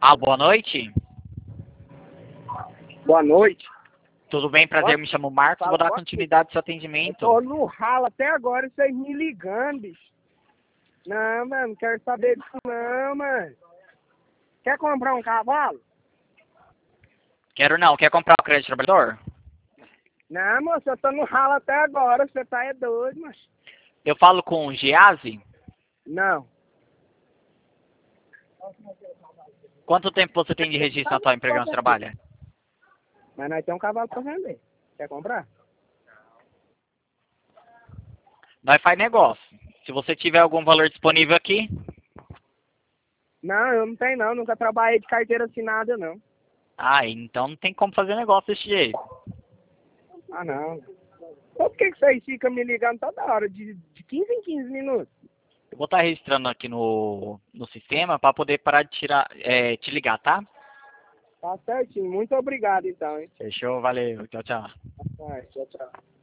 Boa noite. Boa noite. Tudo bem? Prazer, me chamo Marcos. Vou dar continuidade ao seu atendimento. Tô no ralo até agora, vocês me ligando, bicho. Não, mano, não quero saber disso não, mano. Quer comprar um cavalo? Quero não. Quer comprar o crédito trabalhador? Não, moço, eu tô no ralo até agora, você tá doido, mas... Eu falo com o Giase? Não. Quanto tempo você tem de registro na tua empresa onde trabalha? Mas nós temos um cavalo pra vender. Quer comprar? Nós faz negócio. Se você tiver algum valor disponível aqui, Não, eu não tenho não, nunca trabalhei de carteira assinada não. então não tem como fazer negócio desse jeito. Ah, não. Por que vocês ficam me ligando toda hora, de 15 em 15 minutos? Eu vou estar registrando aqui no sistema para poder parar de te ligar, tá? Tá certinho, muito obrigado então, hein? Fechou, valeu. Tchau, tchau. Tchau, tchau.